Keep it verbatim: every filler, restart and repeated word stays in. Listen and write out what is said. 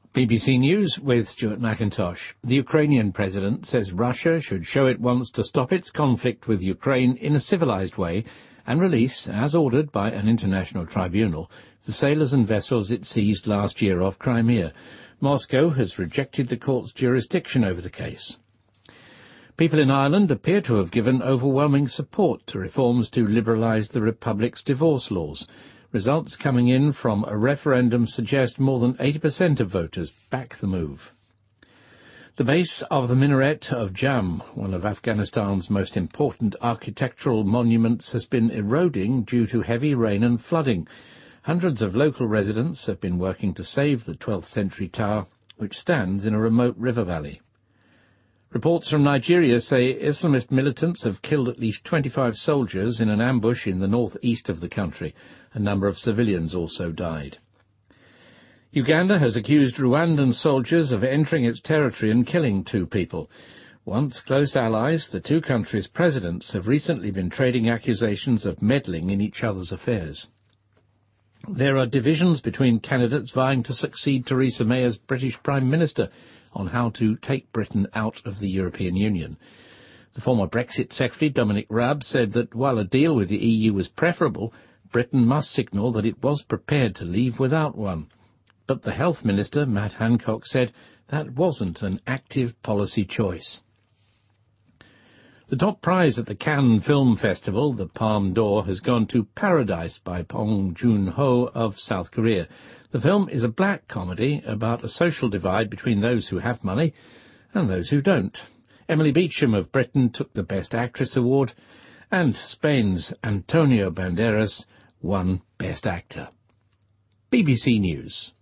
B B C News with Stuart McIntosh. The Ukrainian president says Russia should show it wants to stop its conflict with Ukraine in a civilized way and release, as ordered by an international tribunal, the sailors and vessels it seized last year off Crimea. Moscow has rejected the court's jurisdiction over the case. People in Ireland appear to have given overwhelming support to reforms to liberalise the Republic's divorce laws. Results coming in from a referendum suggest more than eighty percent of voters back the move. The base of the minaret of Jam, one of Afghanistan's most important architectural monuments, has been eroding due to heavy rain and flooding. Hundreds of local residents have been working to save the twelfth century tower, which stands in a remote river valley. Reports from Nigeria say Islamist militants have killed at least twenty-five soldiers in an ambush in the northeast of the country. A number of civilians also died. Uganda has accused Rwandan soldiers of entering its territory and killing two people. Once close allies, the two countries' presidents have recently been trading accusations of meddling in each other's affairs. There are divisions between candidates vying to succeed Theresa May as British Prime Minister on how to take Britain out of the European Union. The former Brexit Secretary, Dominic Raab, said that while a deal with the E U was preferable, Britain must signal that it was prepared to leave without one. But the Health Minister, Matt Hancock, said that wasn't an active policy choice. The top prize at the Cannes Film Festival, the Palme d'Or, has gone to Paradise by Bong Joon-ho of South Korea. The film is a black comedy about a social divide between those who have money and those who don't. Emily Beecham of Britain took the Best Actress award, and Spain's Antonio Banderas won Best Actor. B B C News.